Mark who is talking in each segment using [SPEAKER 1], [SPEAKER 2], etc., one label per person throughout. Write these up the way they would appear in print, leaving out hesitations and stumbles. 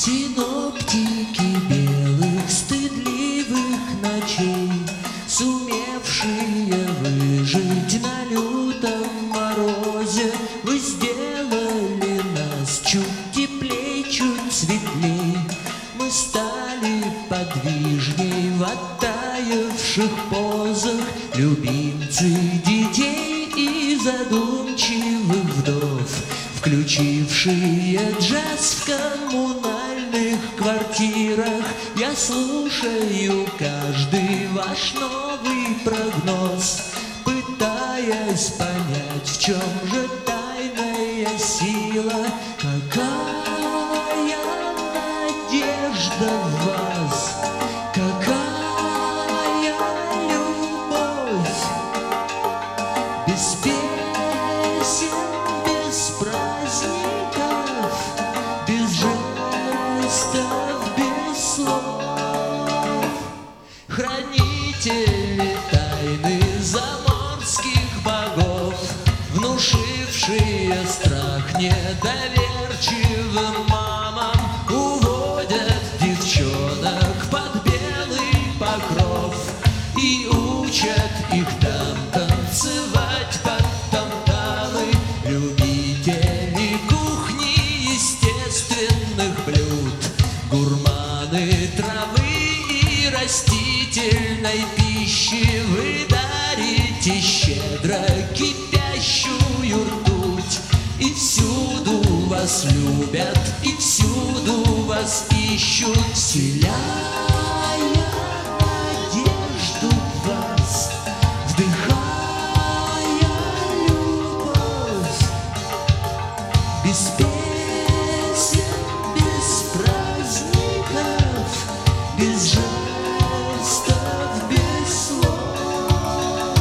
[SPEAKER 1] Синоптики белых стыдливых ночей, сумевшие выжить на лютом морозе, вы сделали нас чуть теплей, чуть светлей. Мы стали подвижней в оттаивших позах, любимцы детей и задумчивых вдов, включившие джаз в коммунальных квартирах. Я слушаю каждый ваш новый прогноз, пытаясь понять, в чем же тайная сила. Какая надежда в вас, какая любовь, без песен, без праздников, без жестов, без слов. Хранители тайны заморских богов, внушившие страх недоверчивым мамам, уводят девчонок под белый покров и учат их там танцевать под там-тамы. Любители кухни естественных блюд, гурманы травы и растительной пищи, вы дарите щедро кипящую ртуть. И всюду вас любят, и всюду вас ищут, вселяя надежду в вас, вдыхая любовь, без песен, без праздников, без жестов, без слов.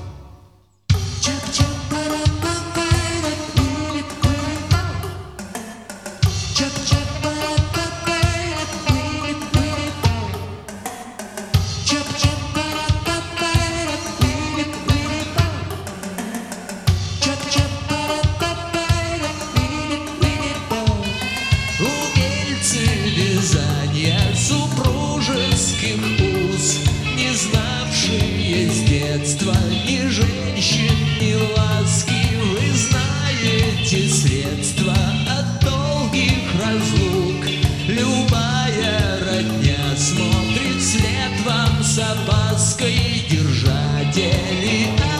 [SPEAKER 1] Умельцы вязания супружеских уз, не знавшие с детства ни женщин, ни ласки, вы знаете средства от долгих разлук. Любая родня смотрит вслед вам с опаской, держатели